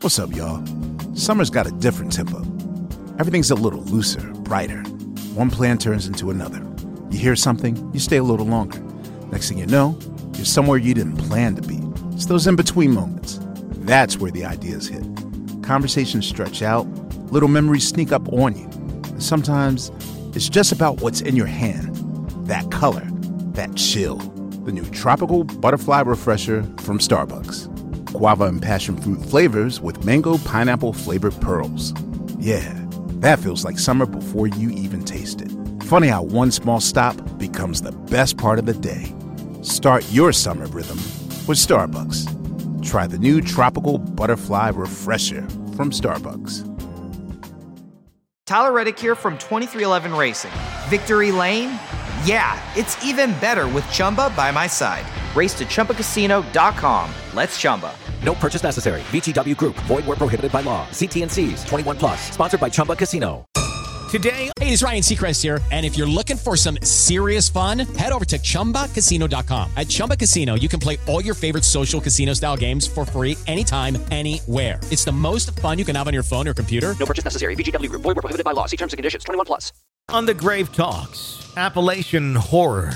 What's up, y'all? Summer's got a different tempo. Everything's a little looser, brighter. One plan turns into another. You hear something, you stay a little longer. Next thing you know, you're somewhere you didn't plan to be. It's those in-between moments. That's where the ideas hit. Conversations stretch out, little memories sneak up on you. And sometimes it's just about what's in your hand. That color, that chill. The new Tropical Butterfly Refresher from Starbucks. Guava and passion fruit flavors with mango pineapple flavored pearls. Yeah, that feels like summer before you even taste it. Funny how one small stop becomes the best part of the day. Start your summer rhythm with Starbucks. Try the new Tropical Butterfly Refresher from Starbucks. Tyler Reddick here from 2311 Racing. Victory Lane? Yeah, it's even better with Chumba by my side. Race to ChumbaCasino.com. Let's Chumba. No purchase necessary. VGW Group. Void where prohibited by law. See T&Cs. 21 plus. Sponsored by Chumba Casino. Today, hey, it's Ryan Seacrest here. And if you're looking for some serious fun, head over to ChumbaCasino.com. At Chumba Casino, you can play all your favorite social casino-style games for free anytime, anywhere. It's the most fun you can have on your phone or computer. No purchase necessary. VGW Group. Void where prohibited by law. See terms and conditions. 21 plus. On the Grave Talks, Appalachian Horror.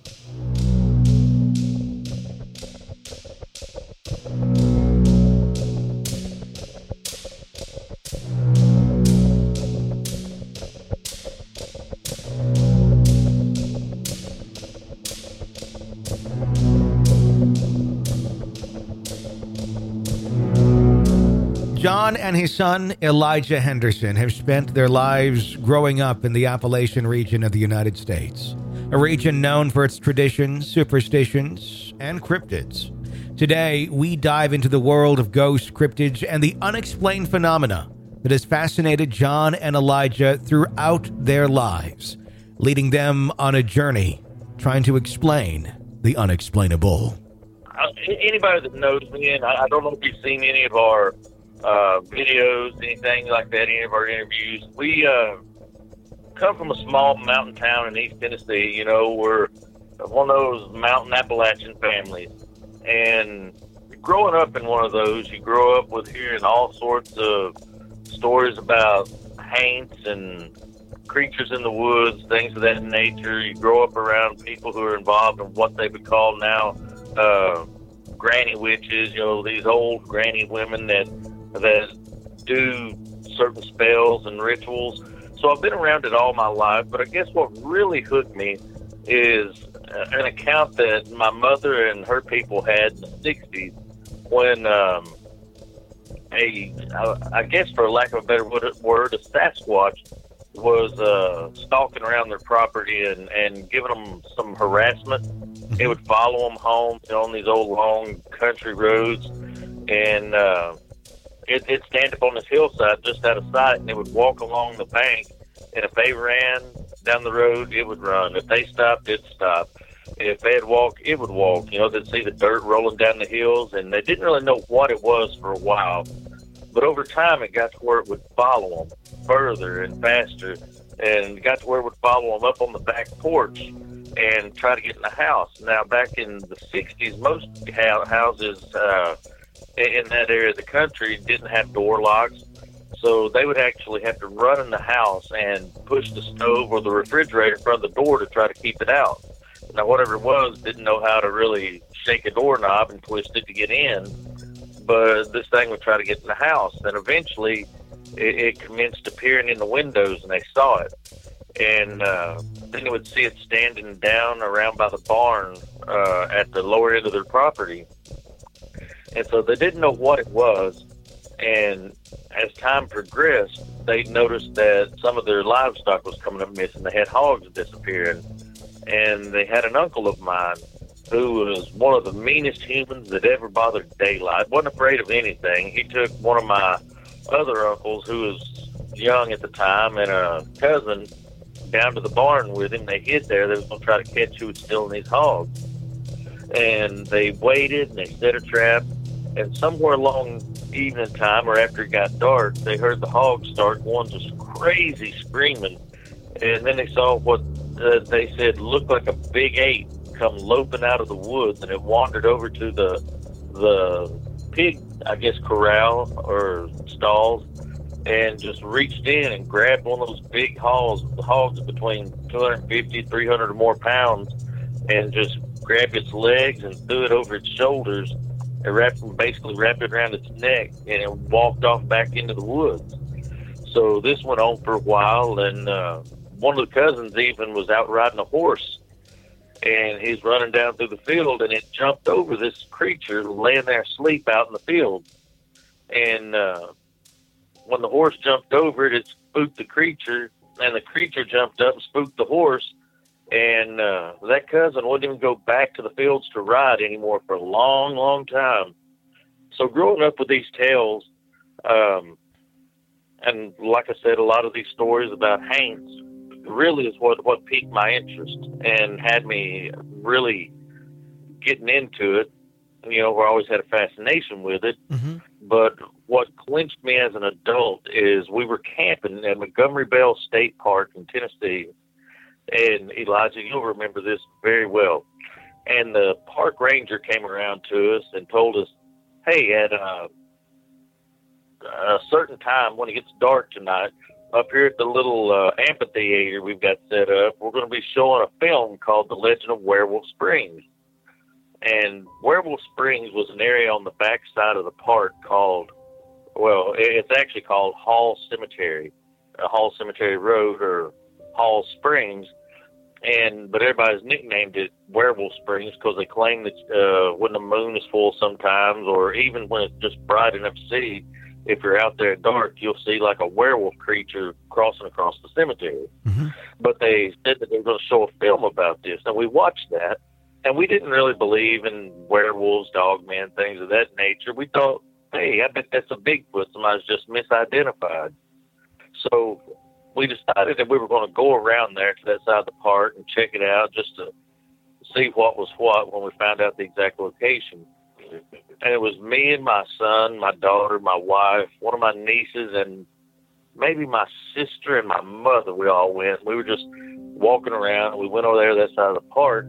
John and his son, Elijah Henderson, have spent their lives growing up in the Appalachian region of the United States, a region known for its traditions, superstitions, and cryptids. Today, we dive into the world of ghosts, cryptids, and the unexplained phenomena that has fascinated John and Elijah throughout their lives, leading them on a journey trying to explain the unexplainable. Anybody that knows me, and I don't know if you've seen any of our videos, anything like that, any of our interviews. We come from a small mountain town in East Tennessee. You know, we're one of those mountain Appalachian families. And growing up in one of those, you grow up with hearing all sorts of stories about haints and creatures in the woods, things of that nature. You grow up around people who are involved in what they would call now granny witches, you know, these old granny women that do certain spells and rituals. So I've been around it all my life, but I guess what really hooked me is an account that my mother and her people had in the 60s when I guess for lack of a better word, a Sasquatch was stalking around their property and giving them some harassment. It would follow them home, you know, on these old long country roads, and it'd stand up on this hillside just out of sight, and it would walk along the bank, and if they ran down the road, it would run. If they stopped, it'd stop. If they'd walk, it would walk. You know, they'd see the dirt rolling down the hills, and they didn't really know what it was for a while. But over time, it got to where it would follow them further and faster, and got to where it would follow them up on the back porch and try to get in the house. Now, back in the 60s, most houses in that area of the country didn't have door locks, so they would actually have to run in the house and push the stove or the refrigerator in front of the door to try to keep it out. Now, whatever it was, didn't know how to really shake a doorknob and twist it to get in, but this thing would try to get in the house. And eventually, it commenced appearing in the windows, and they saw it. And then they would see it standing down around by the barn at the lower end of their property. And so they didn't know what it was. And as time progressed, they noticed that some of their livestock was coming up missing. They had hogs disappearing. And they had an uncle of mine who was one of the meanest humans that ever bothered daylight. Wasn't afraid of anything. He took one of my other uncles, who was young at the time, and a cousin down to the barn with him. They hid there. They was going to try to catch who was stealing these hogs. And they waited, and they set a trap. And somewhere along evening time, or after it got dark, they heard the hogs start going just crazy screaming. And then they saw what they said looked like a big ape come loping out of the woods, and it wandered over to the pig I guess, corral or stalls, and just reached in and grabbed one of those big hogs between 250, 300 or more pounds, and just grabbed its legs and threw it over its shoulders and basically wrapped it around its neck, and it walked off back into the woods. So this went on for a while, and one of the cousins even was out riding a horse, and he's running down through the field, and it jumped over this creature laying there asleep out in the field. And when the horse jumped over it, it spooked the creature, and the creature jumped up and spooked the horse. And that cousin wouldn't even go back to the fields to ride anymore for a long, long time. So growing up with these tales, and like I said, a lot of these stories about Haints really is what piqued my interest and had me really getting into it. You know, I always had a fascination with it. Mm-hmm. But what clinched me as an adult is we were camping at Montgomery Bell State Park in Tennessee. And Elijah, you'll remember this very well. And the park ranger came around to us and told us, hey, at a certain time when it gets dark tonight, up here at the little amphitheater we've got set up, we're going to be showing a film called The Legend of Werewolf Springs. And Werewolf Springs was an area on the back side of the park called, well, it's actually called Hall Cemetery Road or Hall Springs. But everybody's nicknamed it Werewolf Springs because they claim that when the moon is full sometimes, or even when it's just bright enough to see, if you're out there at dark, you'll see like a werewolf creature crossing across the cemetery. Mm-hmm. But they said that they were going to show a film about this. And we watched that, and we didn't really believe in werewolves, dogmen, things of that nature. We thought, hey, I bet that's a Bigfoot. Somebody's just misidentified. So we decided that we were going to go around there to that side of the park and check it out just to see what was what when we found out the exact location. And it was me and my son, my daughter, my wife, one of my nieces, and maybe my sister and my mother. We all went. We were just walking around. We went over there to that side of the park,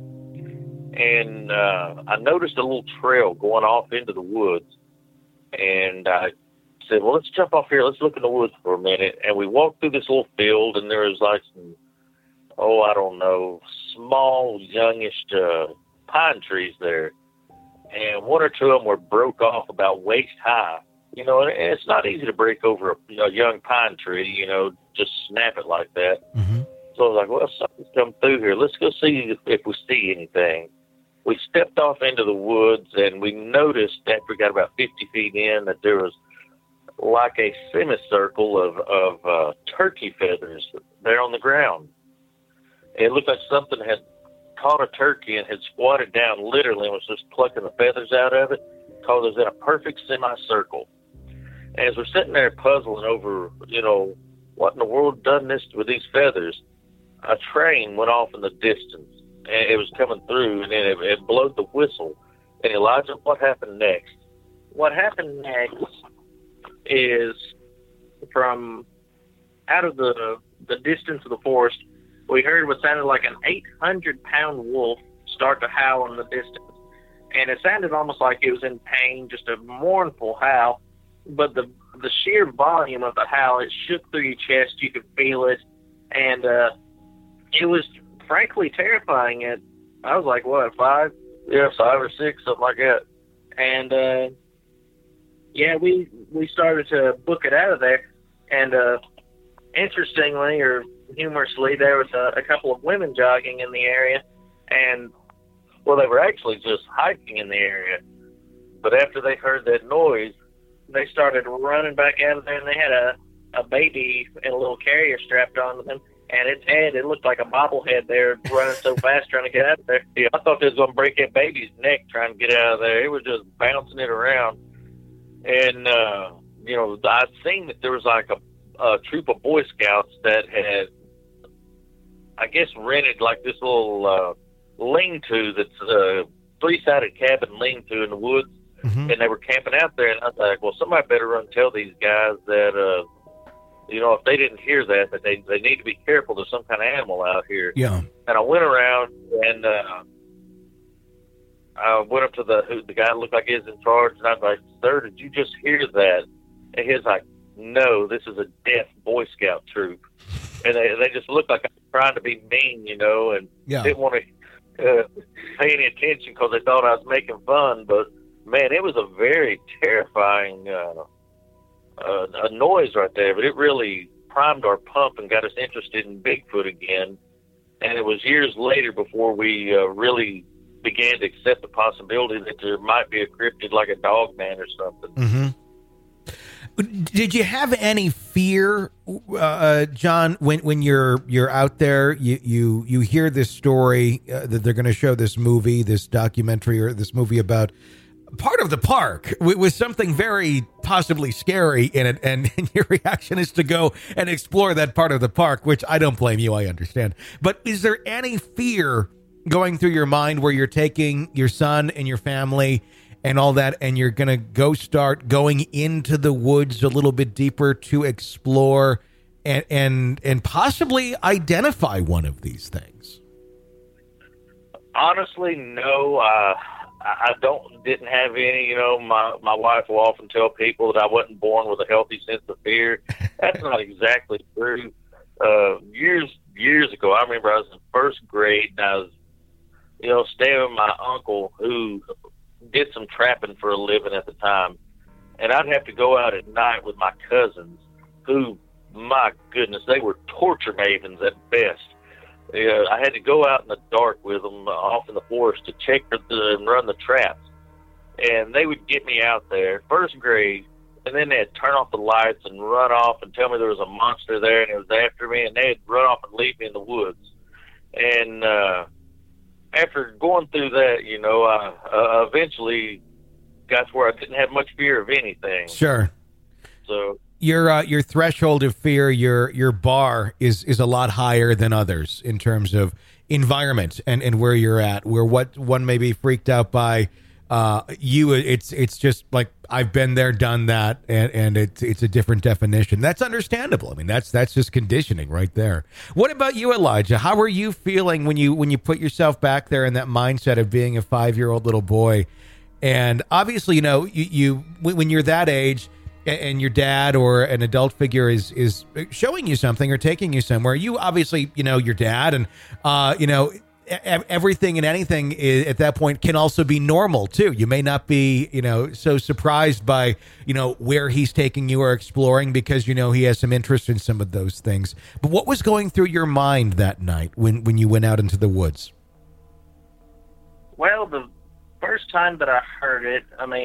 and I noticed a little trail going off into the woods. And I said, well, let's jump off here. Let's look in the woods for a minute. And we walked through this little field, and there was like some, I don't know, small, youngish pine trees there. And one or two of them were broke off about waist high. You know, and it's not easy to break over a young pine tree, you know, just snap it like that. Mm-hmm. So I was like, well, something's come through here. Let's go see if we see anything. We stepped off into the woods, and we noticed after we got about 50 feet in that there was like a semicircle of turkey feathers there on the ground. It looked like something had caught a turkey and had squatted down literally and was just plucking the feathers out of it, because it was in a perfect semicircle. And as we're sitting there puzzling over, you know, what in the world done this with these feathers, a train went off in the distance, and it was coming through, and then it blowed the whistle. And Elijah, what happened next? What happened next is from out of the distance of the forest, we heard what sounded like an 800-pound wolf start to howl in the distance. And it sounded almost like it was in pain, just a mournful howl. But the sheer volume of the howl, it shook through your chest. You could feel it. And it was frankly terrifying. I was like, what, 5? Yeah, 5 or 6, something like that. And, yeah, we started to book it out of there. And interestingly, or humorously, there was a couple of women jogging in the area, and well, they were actually just hiking in the area. But after they heard that noise, they started running back out of there, and they had a baby in a little carrier strapped onto them, and its head, it looked like a bobblehead there, running so fast trying to get out of there. Yeah, I thought they was going to break that baby's neck trying to get out of there. It was just bouncing it around. And, you know, I'd seen that there was like a troop of Boy Scouts that had, I guess, rented like this little lean-to that's a 3-sided cabin lean-to in the woods, mm-hmm. and they were camping out there, and I was like, well, somebody better run and tell these guys that, you know, if they didn't hear that they need to be careful. There's some kind of animal out here. Yeah. And I went around, and I went up to the guy that looked like he was in charge, and I was like, "Sir, did you just hear that?" And he was like, "No, this is a deaf Boy Scout troop." And they just looked like I was trying to be mean, and didn't want to pay any attention because they thought I was making fun. But, man, it was a very terrifying a noise right there. But it really primed our pump and got us interested in Bigfoot again. And it was years later before we really began to accept the possibility that there might be a cryptid like a dog man or something. Mm-hmm. Did you have any fear, John, when you're out there, you hear this story that they're going to show this movie, this documentary or this movie about part of the park with something very possibly scary in it, and your reaction is to go and explore that part of the park, which I don't blame you, I understand. But is there any fear going through your mind where you're taking your son and your family and all that, and you're going to start going into the woods a little bit deeper to explore and possibly identify one of these things? Honestly, no. I didn't have any. My wife will often tell people that I wasn't born with a healthy sense of fear. That's not exactly true. Years ago, I remember I was in first grade, and I was, staying with my uncle who did some trapping for a living at the time, and I'd have to go out at night with my cousins who, my goodness, they were torture mavens at best. I had to go out in the dark with them off in the forest to check and run the traps, and they would get me out there, first grade, and then they'd turn off the lights and run off and tell me there was a monster there and it was after me, and they'd run off and leave me in the woods. And after going through that, I eventually got to where I didn't have much fear of anything. Sure. So your threshold of fear, your bar is a lot higher than others in terms of environment and where you're at. Where what one may be freaked out by, it's just like I've been there, done that, and it's a different definition. That's understandable. I mean, that's just conditioning right there. What about you, Elijah? How are you feeling when you put yourself back there in that mindset of being a 5-year-old little boy? And obviously, you when you're that age and your dad or an adult figure is showing you something or taking you somewhere, you obviously, your dad and, everything and anything at that point can also be normal too. You may not be, so surprised by, where he's taking you or exploring because, he has some interest in some of those things. But what was going through your mind that night when you went out into the woods? Well, the first time that I heard it,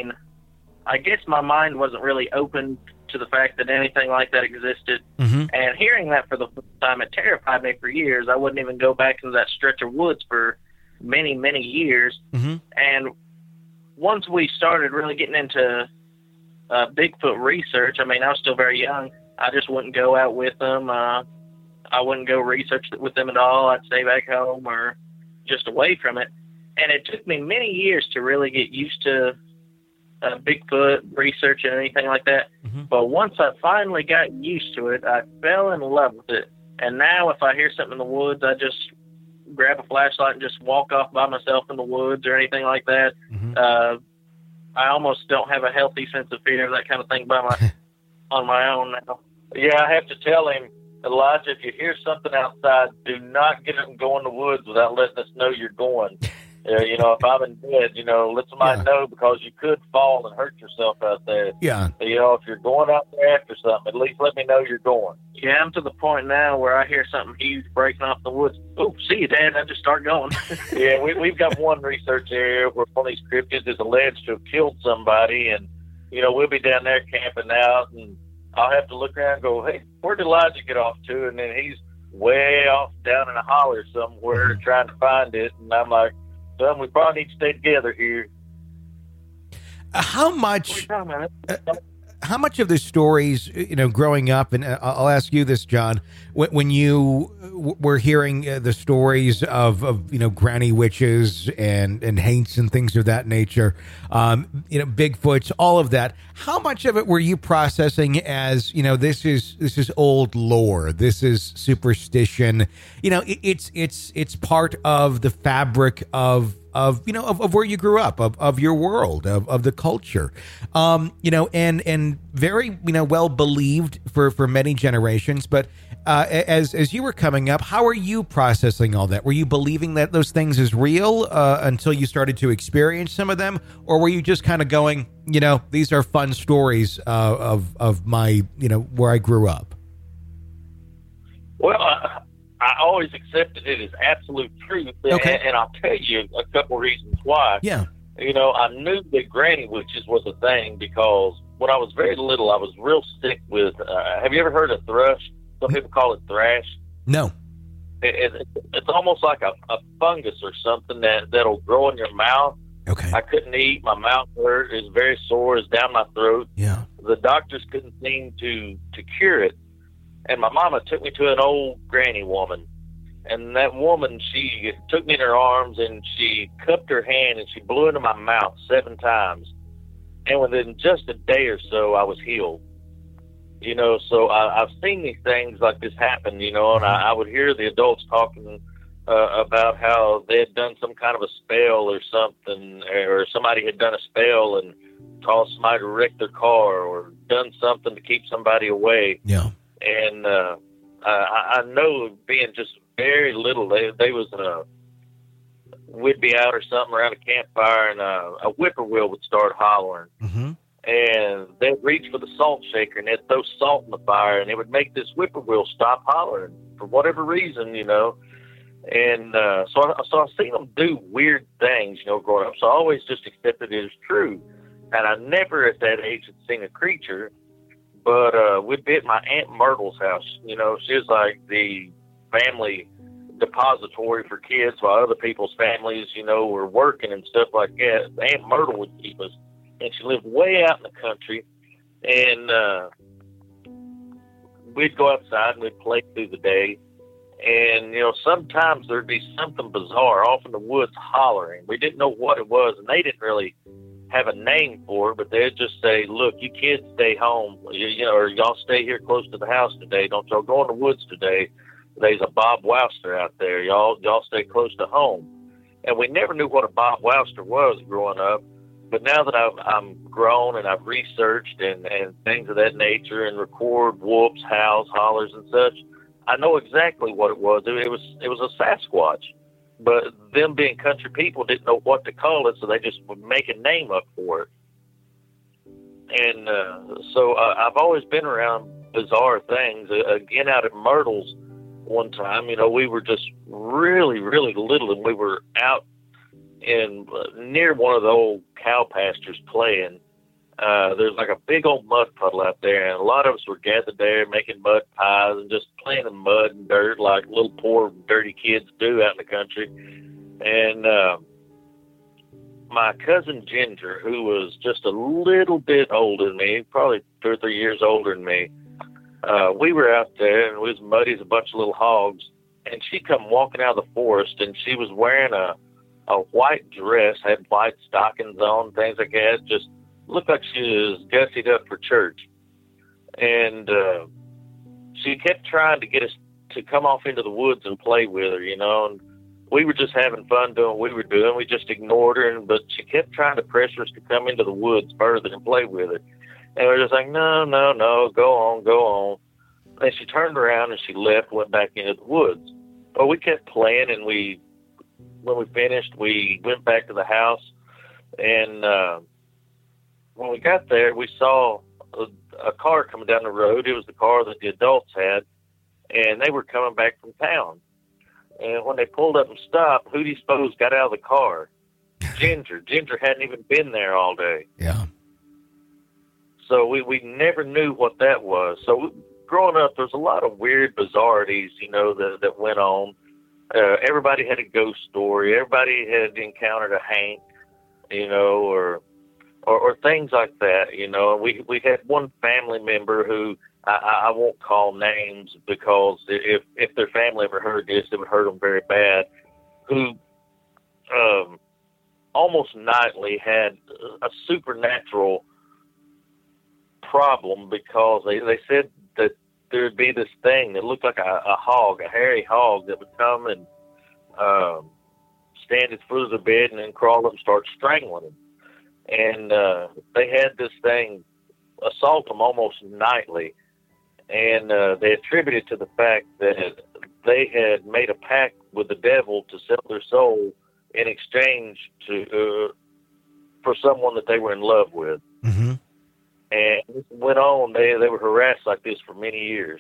I guess my mind wasn't really open to the fact that anything like that existed. Mm-hmm. And hearing that for the first time, it terrified me for years. I wouldn't even go back into that stretch of woods for many, many years. Mm-hmm. And once we started really getting into Bigfoot research, I was still very young. I just wouldn't go out with them. I wouldn't go research it with them at all. I'd stay back home or just away from it. And it took me many years to really get used to Bigfoot research and anything like that. Mm-hmm. But once I finally got used to it, I fell in love with it. And now if I hear something in the woods, I just grab a flashlight and just walk off by myself in the woods or anything like that. Mm-hmm. I almost don't have a healthy sense of fear of that kind of thing on my own now. Yeah, I have to tell him, Elijah, if you hear something outside, do not get up and go in the woods without letting us know you're going. If I'm in bed, let somebody know, because you could fall and hurt yourself out there. Yeah. If you're going out there after something, at least let me know you're going. Yeah, I'm to the point now where I hear something huge breaking off the woods. Oh, see you, Dad. I just start going. Yeah, we've got one research area where one of these cryptids is alleged to have killed somebody, and, we'll be down there camping out, and I'll have to look around and go, hey, where did Elijah get off to? And then he's way off down in a holler somewhere trying to find it, and I'm like, son, we probably need to stay together here. How much of the stories, growing up, and I'll ask you this, John, when you were hearing the stories of granny witches and haints and things of that nature, Bigfoots, all of that, how much of it were you processing as, this is old lore, this is superstition, it's part of the fabric of of where you grew up, of your world, of the culture, and very, well believed for many generations. But as you were coming up, how are you processing all that? Were you believing that those things is real until you started to experience some of them? Or were you just kind of going, these are fun stories of my, where I grew up? Well, I always accepted it as absolute truth, Okay. and I'll tell you a couple reasons why. Yeah. I knew that granny witches was a thing because when I was very little, I was real sick with. Have you ever heard of thrush? Some people call it thrash. No. It's almost like a fungus or something that'll grow in your mouth. Okay. I couldn't eat. My mouth hurt. It was very sore. It's down my throat. Yeah. The doctors couldn't seem to cure it. And my mama took me to an old granny woman. And that woman, she took me in her arms and she cupped her hand and she blew into my mouth 7 times. And within just a day or so, I was healed. So I've seen these things like this happen, and I would hear the adults talking about how they had done some kind of a spell or something, or somebody had done a spell and caused somebody to wreck their car or done something to keep somebody away. Yeah. And I know being just very little, we'd be out or something around a campfire and a whippoorwill would start hollering. Mm-hmm. And they'd reach for the salt shaker and they'd throw salt in the fire and it would make this whippoorwill stop hollering for whatever reason, And so I've seen them do weird things, growing up. So I always just accepted it as true. And I never at that age had seen a creature. But we'd be at my Aunt Myrtle's house. She was like the family depository for kids while other people's families, were working and stuff like that. Aunt Myrtle would keep us. And she lived way out in the country. And we'd go outside and we'd play through the day. And, sometimes there'd be something bizarre off in the woods hollering. We didn't know what it was, and they didn't really have a name for it, but they'd just say, look, you kids stay home, or y'all stay here close to the house today. Don't y'all go in the woods today. There's a Bob Wowster out there. Y'all stay close to home. And we never knew what a Bob Wowster was growing up. But now that I'm grown and I've researched and things of that nature and record whoops, howls, hollers, and such, I know exactly what it was. It was a Sasquatch. But them being country people didn't know what to call it, so they just would make a name up for it. And so I've always been around bizarre things. Again, out at Myrtle's one time, we were just really, really little, and we were out in near one of the old cow pastures playing. There's like a big old mud puddle out there, and a lot of us were gathered there making mud pies and just playing in mud and dirt like little poor dirty kids do out in the country. And my cousin Ginger, who was just a little bit older than me, probably 2 or 3 years older than me, we were out there and we was muddy as a bunch of little hogs, and she come walking out of the forest, and she was wearing a white dress, had white stockings on, things like that, just looked like she was gussied up for church. And she kept trying to get us to come off into the woods and play with her, and we were just having fun doing what we were doing. We just ignored her, but she kept trying to pressure us to come into the woods further and play with her. And we were just like, no, go on. And she turned around and she left, went back into the woods. But we kept playing, and when we finished, we went back to the house, and when we got there, we saw a car coming down the road. It was the car that the adults had, and they were coming back from town. And when they pulled up and stopped, who do you suppose got out of the car? Ginger. Ginger hadn't even been there all day. Yeah. So we never knew what that was. So growing up, there's a lot of weird bizarrities, that went on. Everybody had a ghost story. Everybody had encountered a Hank, or things like that, We had one family member who I won't call names because if their family ever heard this, it would hurt them very bad, who almost nightly had a supernatural problem because they said that there would be this thing that looked like a hog, a hairy hog that would come and stand at the foot of the bed and then crawl up and start strangling them. And they had this thing assault them almost nightly. And they attributed to the fact that they had made a pact with the devil to sell their soul in exchange for someone that they were in love with. Mm-hmm. And this went on. They were harassed like this for many years.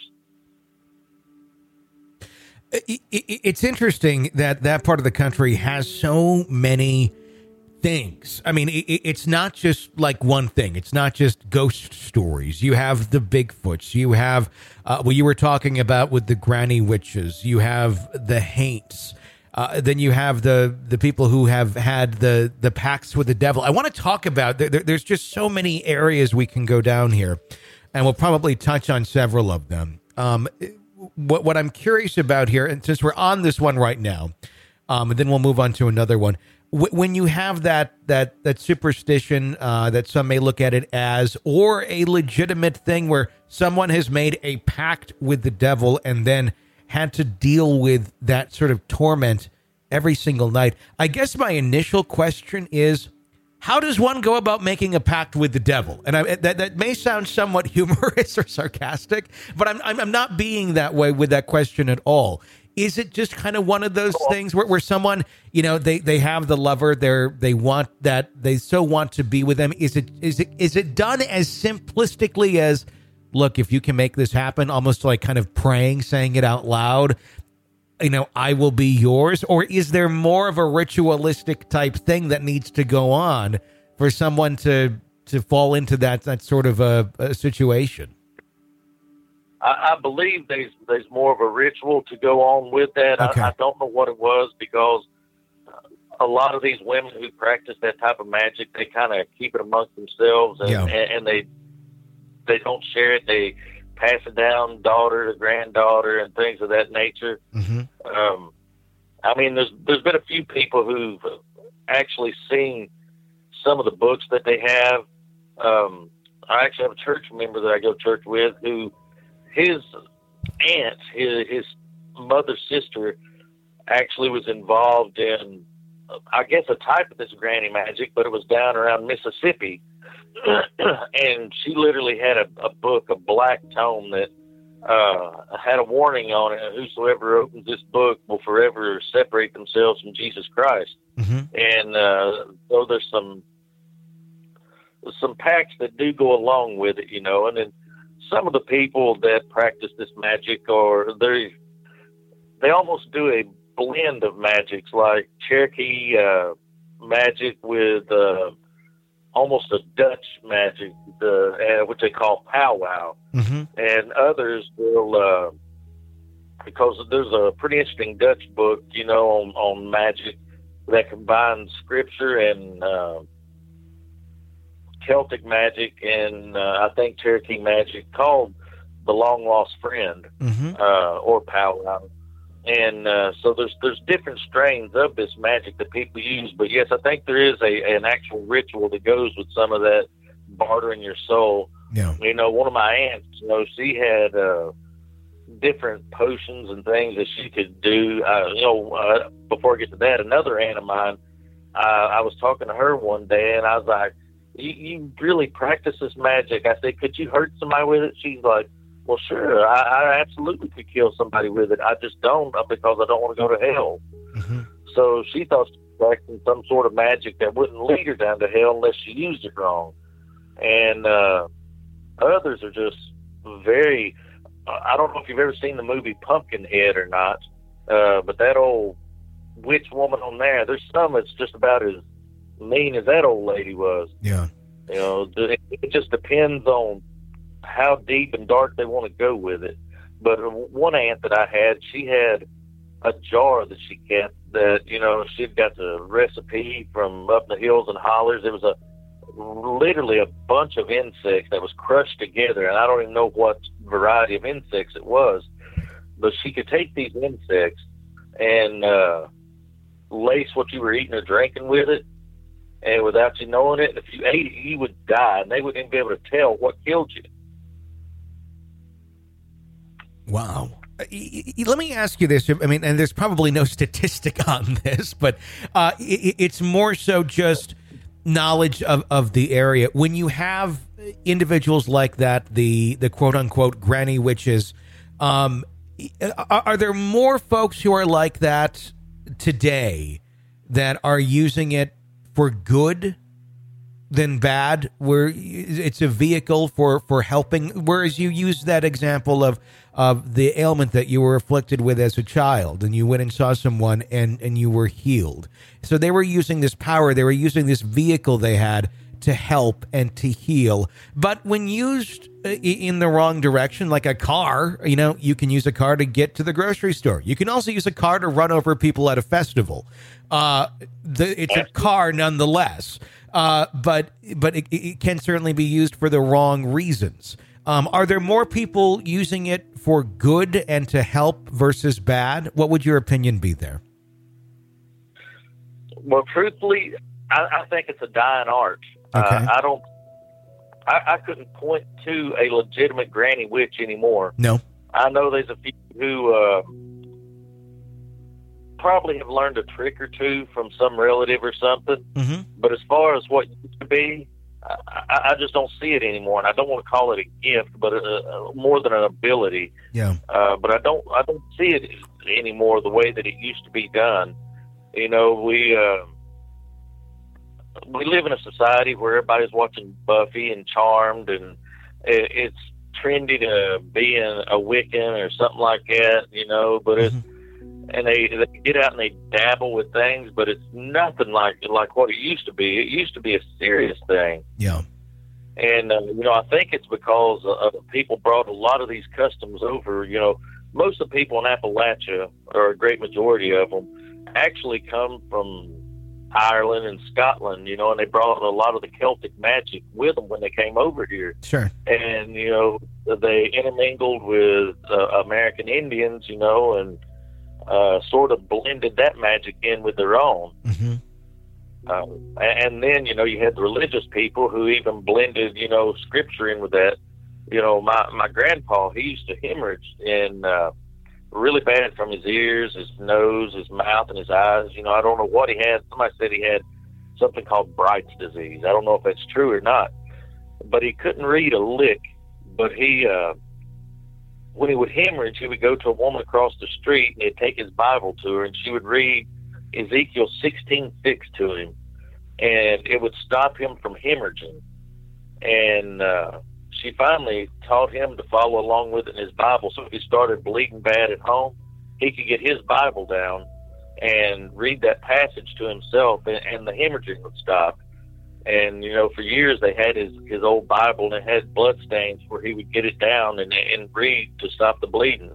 It's interesting that part of the country has so many things. I mean, it's not just like one thing. It's not just ghost stories. You have the Bigfoots. You have what you were talking about with the granny witches. You have the Haints. Then you have the people who have had the pacts with the devil. I want to talk about, there's just so many areas we can go down here, and we'll probably touch on several of them. What I'm curious about here, and since we're on this one right now, and then we'll move on to another one. When you have that superstition that some may look at it as, or a legitimate thing where someone has made a pact with the devil and then had to deal with that sort of torment every single night, I guess my initial question is, how does one go about making a pact with the devil? And that may sound somewhat humorous or sarcastic, but I'm not being that way with that question at all. Is it just kind of one of those things where someone, they have the lover, they want that, they so want to be with them? Is it done as simplistically as, look, if you can make this happen, almost like kind of praying, saying it out loud, I will be yours? Or is there more of a ritualistic type thing that needs to go on for someone to fall into that sort of a situation? I believe there's more of a ritual to go on with that. Okay. I don't know what it was, because a lot of these women who practice that type of magic, they kind of keep it amongst themselves, and they don't share it. They pass it down, daughter to granddaughter, and things of that nature. Mm-hmm. I mean, there's been a few people who've actually seen some of the books that they have. I actually have a church member that I go to church with who, his aunt, his mother's sister, actually was involved in, I guess, a type of this granny magic, but it was down around Mississippi. And she literally had a book, a black tome that had a warning on it: whosoever opens this book will forever separate themselves from Jesus Christ. Mm-hmm. And so there's some pacts that do go along with it, and then some of the people that practice this magic, or they almost do a blend of magics, like Cherokee magic with almost a Dutch magic, which they call powwow. Mm-hmm. And others will, because there's a pretty interesting Dutch book, on magic that combines scripture and Celtic magic and I think Cherokee magic, called The Long Lost Friend, mm-hmm. Or powwow. And so there's different strains of this magic that people use. But yes, I think there is an actual ritual that goes with some of that bartering your soul. Yeah. One of my aunts, she had different potions and things that she could do. Before I get to that, another aunt of mine, I was talking to her one day, and I was like, you really practice this magic? I said, could you hurt somebody with it? She's like, well, sure, I absolutely could kill somebody with it. I just don't, because I don't want to go to hell. Mm-hmm. So she thought she was practicing some sort of magic that wouldn't lead her down to hell unless she used it wrong. And others are just very, I don't know if you've ever seen the movie Pumpkinhead or not, but that old witch woman on there, there's some that's just about as mean as that old lady was. Yeah. It just depends on how deep and dark they want to go with it. But one aunt that I had, she had a jar that she kept that, she'd got the recipe from up in the hills and hollers. It was literally a bunch of insects that was crushed together, and I don't even know what variety of insects it was. But she could take these insects and lace what you were eating or drinking with it, and without you knowing it, if you ate it, you would die, and they wouldn't even be able to tell what killed you. Wow. Let me ask you this. I mean, and there's probably no statistic on this, but it's more so just knowledge of the area. When you have individuals like that, the quote unquote granny witches, are there more folks who are like that today that are using it for good than bad, where it's a vehicle for helping? Whereas you used that example of the ailment that you were afflicted with as a child, and you went and saw someone and you were healed. So they were using this power, they were using this vehicle they had to help and to heal. But when used in the wrong direction, like a car, you can use a car to get to the grocery store. You can also use a car to run over people at a festival. It's a car nonetheless. But it can certainly be used for the wrong reasons. Are there more people using it for good and to help versus bad? What would your opinion be there? Well, truthfully, I think it's a dying art. Okay. I couldn't point to a legitimate granny witch anymore. No. I know there's a few who probably have learned a trick or two from some relative or something. Mm-hmm. But as far as what used to be, I just don't see it anymore. And I don't want to call it a gift, but more than an ability. Yeah. But I don't see it anymore the way that it used to be done. We live in a society where everybody's watching Buffy and Charmed, and it's trendy to be a Wiccan or something like that, but it's, and they get out and they dabble with things, but it's nothing like what it used to be. It used to be a serious thing. Yeah. And, I think it's because people brought a lot of these customs over. Most of the people in Appalachia, or a great majority of them, actually come from Ireland and Scotland, and they brought a lot of the Celtic magic with them when they came over here. Sure. And, they intermingled with American Indians, and sort of blended that magic in with their own. Mm-hmm. And then, you had the religious people who even blended, scripture in with that. My grandpa, he used to hemorrhage and really bad from his ears, his nose, his mouth, and his eyes. I don't know what he had. Somebody said he had something called Bright's disease. I don't know if that's true or not. But he couldn't read a lick. But he, when he would hemorrhage, he would go to a woman across the street, and he'd take his Bible to her, and she would read Ezekiel 16:6 to him, and it would stop him from hemorrhaging. And she finally taught him to follow along with it in his Bible. So if he started bleeding bad at home, he could get his Bible down and read that passage to himself, and the hemorrhaging would stop. And, for years they had his old Bible, and it had blood stains where he would get it down and read to stop the bleeding.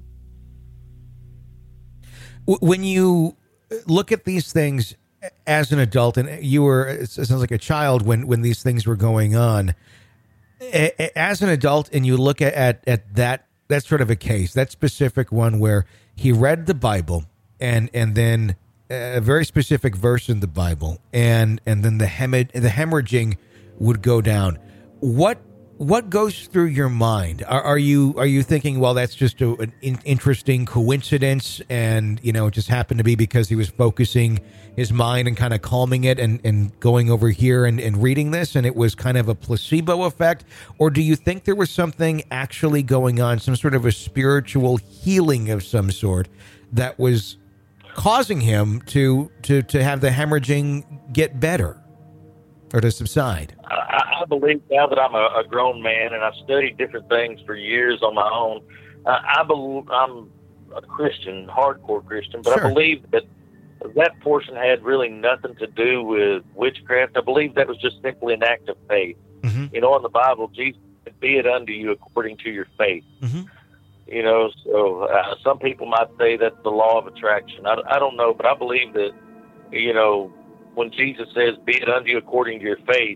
When you look at these things as an adult, and you were, it sounds like a child when these things were going on, as an adult, and you look at that sort of a case, that specific one where he read the Bible and then a very specific verse in the Bible, and then the hemorrhaging would go down. What goes through your mind? Are you thinking, well, that's just an interesting coincidence, and it just happened to be because he was focusing his mind and kind of calming it and going over here and reading this, and it was kind of a placebo effect? Or do you think there was something actually going on, some sort of a spiritual healing of some sort that was causing him to have the hemorrhaging get better or to subside? I believe, now that I'm a grown man and I've studied different things for years on my own, I'm a Christian, hardcore Christian, but sure. I believe that portion had really nothing to do with witchcraft. I believe that was just simply an act of faith. Mm-hmm. In the Bible, Jesus said, "Be it unto you according to your faith." Mm-hmm. So some people might say that's the law of attraction. I don't know, but I believe that, when Jesus says, "Be it unto you according to your faith,"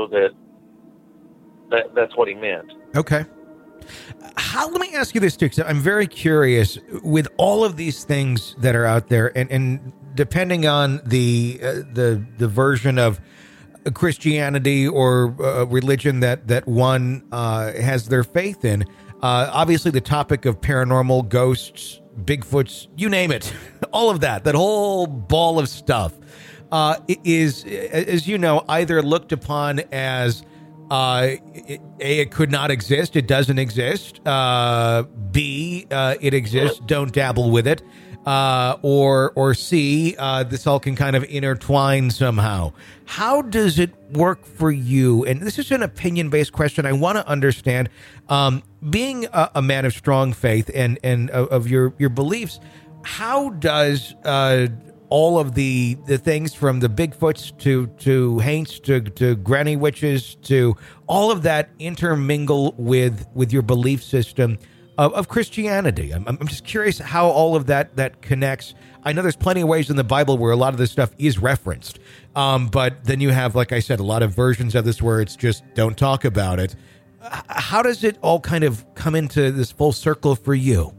that's what he meant. Okay. Let me ask you this too, because I'm very curious with all of these things that are out there, and depending on the version of Christianity or religion that one has their faith in. Obviously, the topic of paranormal, ghosts, Bigfoots, you name it, all of that whole ball of stuff is, as you know, either looked upon as it could not exist, it doesn't exist, B, it exists, don't dabble with it, or C, this all can kind of intertwine somehow. How does it work for you? And this is an opinion-based question. I want to understand, being a man of strong faith and of your beliefs, how does all of the things from the Bigfoots to Haints to granny witches to all of that intermingle with your belief system of Christianity? I'm just curious how all of that connects. I know there's plenty of ways in the Bible where a lot of this stuff is referenced, but then you have, like I said, a lot of versions of this where it's just don't talk about it. How does it all kind of come into this full circle for you?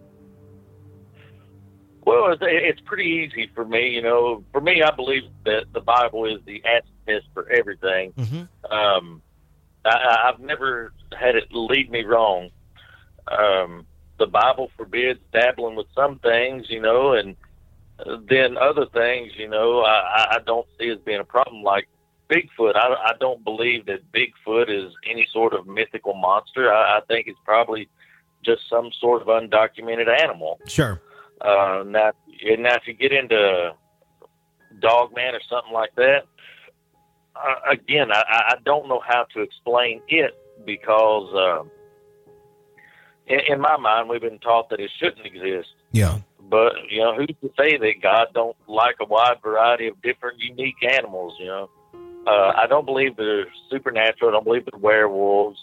Well, it's pretty easy for me. You know, for me, I believe that the Bible is the answer test for everything. Mm-hmm. I've never had it lead me wrong. The Bible forbids dabbling with some things, you know, and then other things, you know, I don't see as being a problem. Like Bigfoot, I don't believe that Bigfoot is any sort of mythical monster. I think it's probably just some sort of undocumented animal. Sure. Now, if you get into Dogman or something like that, again, I don't know how to explain it because in my mind, we've been taught that it shouldn't exist. Yeah. But, you know, who's to say that God don't like a wide variety of different, unique animals, you know? I don't believe they're supernatural. I don't believe they're werewolves.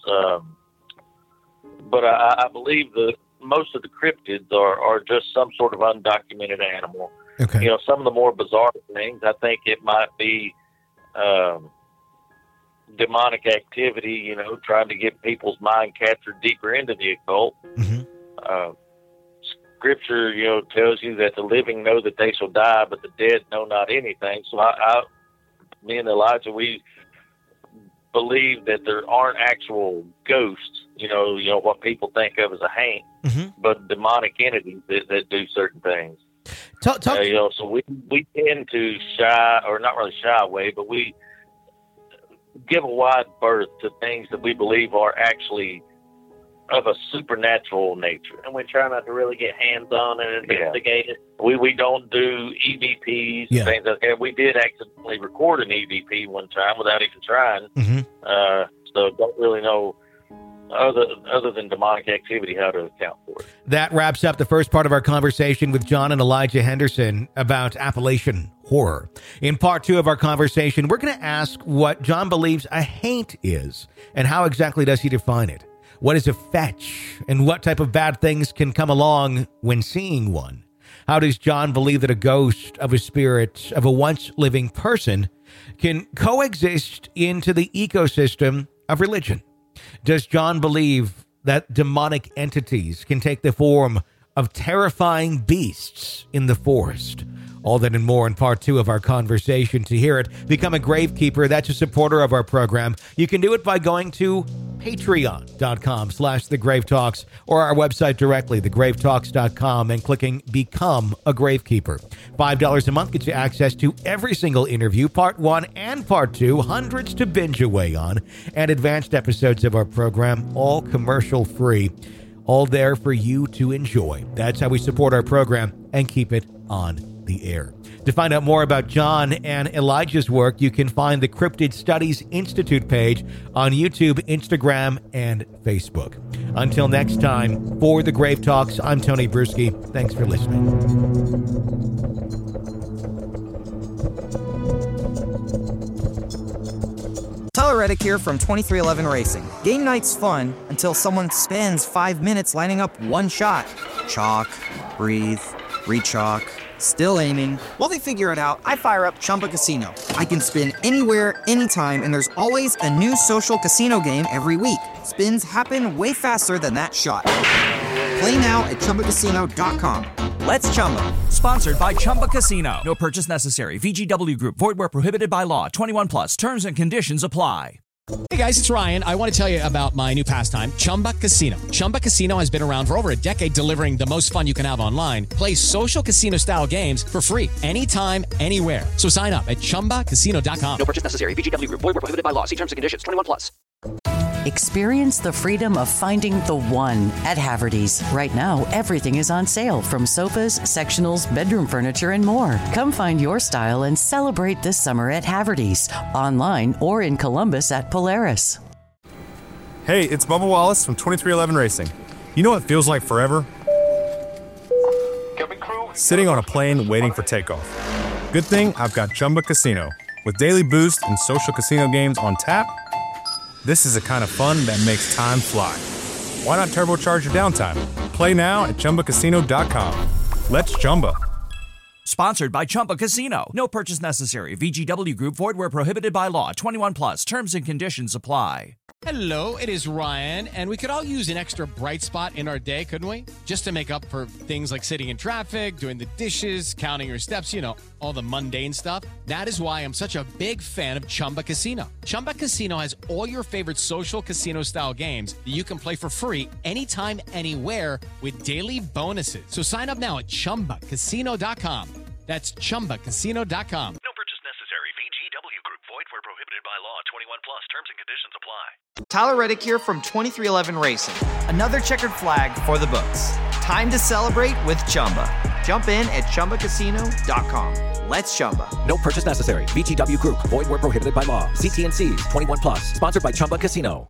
But I believe that most of the cryptids are just some sort of undocumented animal. Okay. You know, some of the more bizarre things, I think it might be demonic activity, you know, trying to get people's mind captured deeper into the occult. Mm-hmm. Scripture, you know, tells you that the living know that they shall die, but the dead know not anything. So me and Elijah, we believe that there aren't actual ghosts, you know what people think of as a haint, mm-hmm. but demonic entities that do certain things. You know, so we tend to shy, or not really shy away, but we give a wide berth to things that we believe are actually of a supernatural nature. And we try not to really get hands-on and investigate it. We don't do EVPs and things like that. We did accidentally record an EVP one time without even trying. Mm-hmm. So don't really know, other than demonic activity, how to account for it. That wraps up the first part of our conversation with John and Elijah Henderson about Appalachian horror. In part two of our conversation, we're going to ask what John believes a haint is and how exactly does he define it. What is a fetch, and what type of bad things can come along when seeing one? How does John believe that a ghost of a spirit of a once living person can coexist into the ecosystem of religion? Does John believe that demonic entities can take the form of terrifying beasts in the forest? All that and more in part two of our conversation. To hear it, become a Gravekeeper. That's a supporter of our program. You can do it by going to patreon.com/thegravetalks or our website directly, thegravetalks.com, and clicking Become a Gravekeeper. $5 a month gets you access to every single interview, part 1 and part 2, hundreds to binge away on, and advanced episodes of our program, all commercial free. All there for you to enjoy. That's how we support our program and keep it on the air. To find out more about John and Elijah's work, you can find the Cryptid Studies Institute page on YouTube, Instagram, and Facebook. Until next time, for The Grave Talks, I'm Tony Bruschi. Thanks for listening. Tyler Reddick here from 2311 Racing. Game night's fun until someone spends 5 minutes lining up one shot. Chalk, breathe, re-chalk, still aiming. While they figure it out, I fire up Chumba Casino. I can spin anywhere, anytime, and there's always a new social casino game every week. Spins happen way faster than that shot. Play now at ChumbaCasino.com. Let's Chumba. Sponsored by Chumba Casino. No purchase necessary. VGW Group. Void where prohibited by law. 21 plus. Terms and conditions apply. Hey guys, it's Ryan. I want to tell you about my new pastime, Chumba Casino. Chumba Casino has been around for over a decade, delivering the most fun you can have online. Play social casino-style games for free anytime, anywhere. So sign up at ChumbaCasino.com. No purchase necessary. VGW Group. Void where prohibited by law. See terms and conditions. 21+. Experience the freedom of finding the one at Haverty's. Right now, everything is on sale, from sofas, sectionals, bedroom furniture, and more. Come find your style and celebrate this summer at Haverty's, online or in Columbus at Polaris. Hey, it's Bubba Wallace from 2311 Racing. You know what feels like forever? Sitting on a plane waiting for takeoff. Good thing I've got Chumba Casino. With daily boost and social casino games on tap, this is the kind of fun that makes time fly. Why not turbocharge your downtime? Play now at ChumbaCasino.com. Let's Chumba. Sponsored by Chumba Casino. No purchase necessary. VGW Group. Void where prohibited by law. 21+. Terms and conditions apply. Hello, it is Ryan, and we could all use an extra bright spot in our day, couldn't we? Just to make up for things like sitting in traffic, doing the dishes, counting your steps, you know, all the mundane stuff. That is why I'm such a big fan of Chumba Casino. Chumba Casino has all your favorite social casino-style games that you can play for free anytime, anywhere with daily bonuses. So sign up now at ChumbaCasino.com. That's ChumbaCasino.com. No purchase necessary. VGW Group. Void where prohibited by law. 21+. Terms and conditions apply. Tyler Reddick here from 2311 Racing. Another checkered flag for the books. Time to celebrate with Chumba. Jump in at ChumbaCasino.com. Let's Chumba. No purchase necessary. VGW Group. Void where prohibited by law. See T&Cs. 21+. Sponsored by Chumba Casino.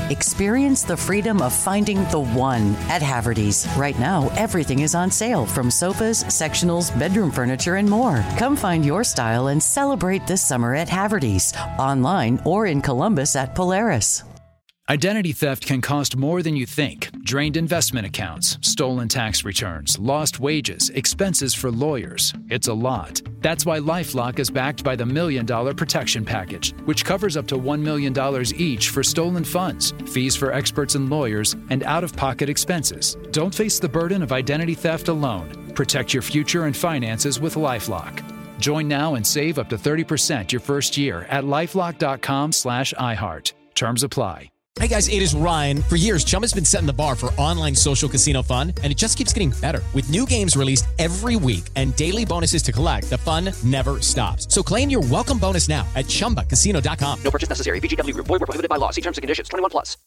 Experience the freedom of finding the one at Haverty's. Right now, everything is on sale, from sofas, sectionals, bedroom furniture, and more. Come find your style and celebrate this summer at Haverty's, online or in Columbus at Polaris. Identity theft can cost more than you think. Drained investment accounts, stolen tax returns, lost wages, expenses for lawyers. It's a lot. That's why LifeLock is backed by the $1 Million Protection Package, which covers up to $1 million each for stolen funds, fees for experts and lawyers, and out-of-pocket expenses. Don't face the burden of identity theft alone. Protect your future and finances with LifeLock. Join now and save up to 30% your first year at LifeLock.com/iHeart. Terms apply. Hey guys, it is Ryan. For years, Chumba's been setting the bar for online social casino fun, and it just keeps getting better. With new games released every week and daily bonuses to collect, the fun never stops. So claim your welcome bonus now at ChumbaCasino.com. No purchase necessary. VGW Group. Void where prohibited by law. See terms and conditions. 21+.